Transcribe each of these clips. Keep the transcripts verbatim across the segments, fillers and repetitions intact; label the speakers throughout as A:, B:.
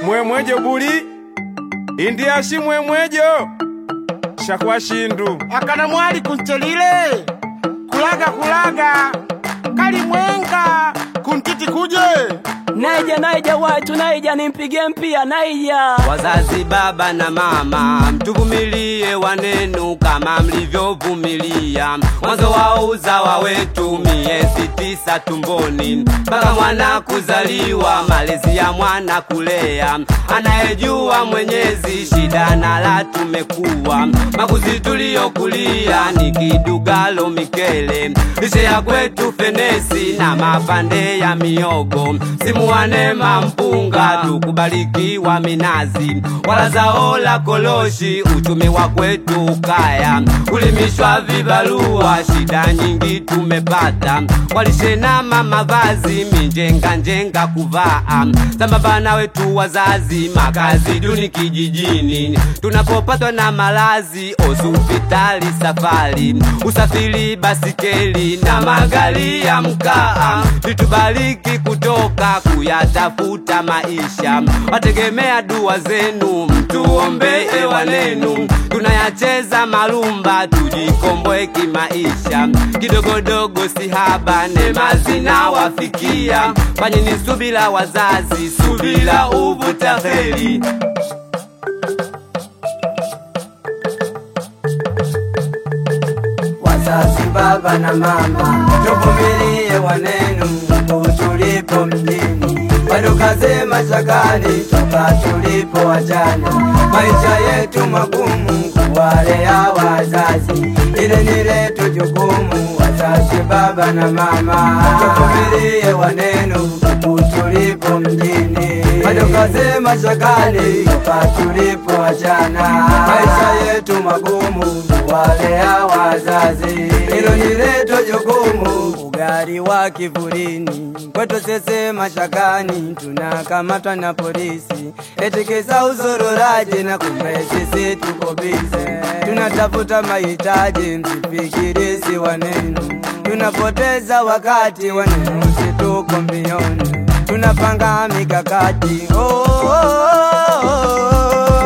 A: mwemwejo buli indiashi mwemwejo shakwa shindu
B: akana mwali kunchelile kulaga kulaga kali mwenga kuntiti kuje
C: naija naija watu naija nimpige mpia naija.
D: Wazazi baba na mama mtuvumilie wanenu kama mlivyovumilia mwanzo wa uzawa wetu miezi tisa tumboni mpaka mwana kuzaliwa, malezi ya mwana kulea anayejua Mwenyezi, shida na la tumekuwa makuzi tuliokulia ni kidugalo mikele lishe ya kwetu fenesi na mapande ya miogo simuanema mpunga tukubarikiwa minazi wala zao la koloshi uchumi wa kwetu ukaya kulimishwa vibarua shida nyingi tumepata walishe na mavazi minjenga njenga kuvaa sambamba wetu wazazi makazi duni kijijini tunapopatwa na malazi hospitali safari usafiri basikeli na magari ya mkaa litubariki kutoka kuyatafuta maisha wategemea dua zenu mtuombe wanenu tunayacheza malumba tujikomboe kimaisha kidogodogo sihaba neema zinawafikia fanyeni subira wazazi subira uvuta heri.
E: Wazazi baba na mama tuvumilie wanenu tulipo mjini bado kaze mashakani toka tulipo wajana maisha yetu magumu kuwalea wazazi ile ni letu jukumu. Wazazi baba na mama tuvumilie wanenu tulipo mjini bado kaze mashakani toka tulipo wajana maisha yetu magumu kuwalea wazazi hilo ni letu jukumu. Ugari wa kivulini kwetu sese mashakani tunakamatwa na polisi etikisa uzururaji na kumbe sisi tuko bize tunatafuta mahitaji msifikirisi wanenu tunapoteza wakati wanenu situko mbioni tunapanga mikakati oh, oh, oh, oh.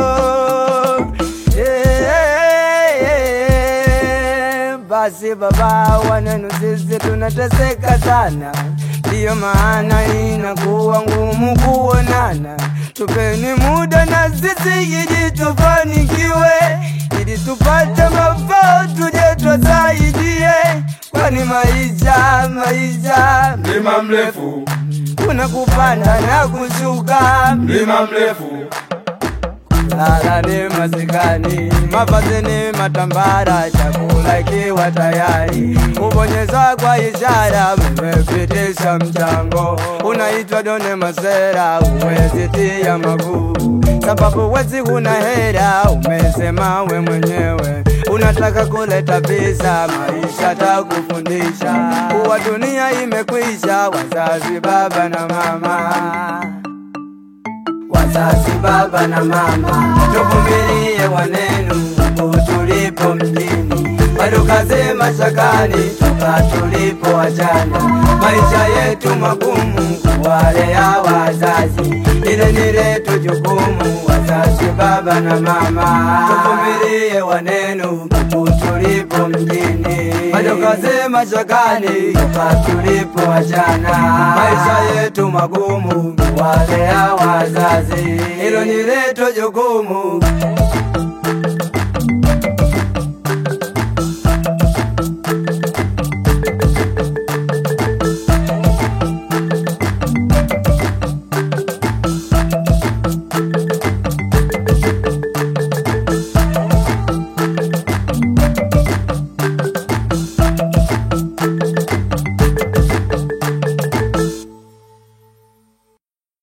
E: Basi baba wanenu sisi tunateseka sana ndiyo maana inakuwa ngumu kuonana tupeni muda na sisi ili tufanikiwe ili tupate mafao tuje tusaidie kwani maisha maisha
A: mlima mrefu
E: kuna kupanda na kushuka
A: mlima mrefu
E: lala ni masikani mavazi ni matambara chakula ikiwa tayari kubonyeza kwa ishara mmepitisha mchango unaitwa done masera uwezi tia maguu sababu wezi huna hera umesema we mwenyewe unataka kuleta pesa maisha takufundisha kuwa dunia imekwisha. Wazazi baba na mama Wazazi baba na mama tuvumilie wanenu tulipo mjini bado kaze mashakani toka tulipo wajana maisha yetu magumu kuwalea wazazi ile ni letu jukumu. Wazazi baba na mama tuvumilie wanenu tulipo mjini bado kaze mashakani toka tulipo wajana maisha yetu magumu kuwalea wazazi hilo ni letu jukumu.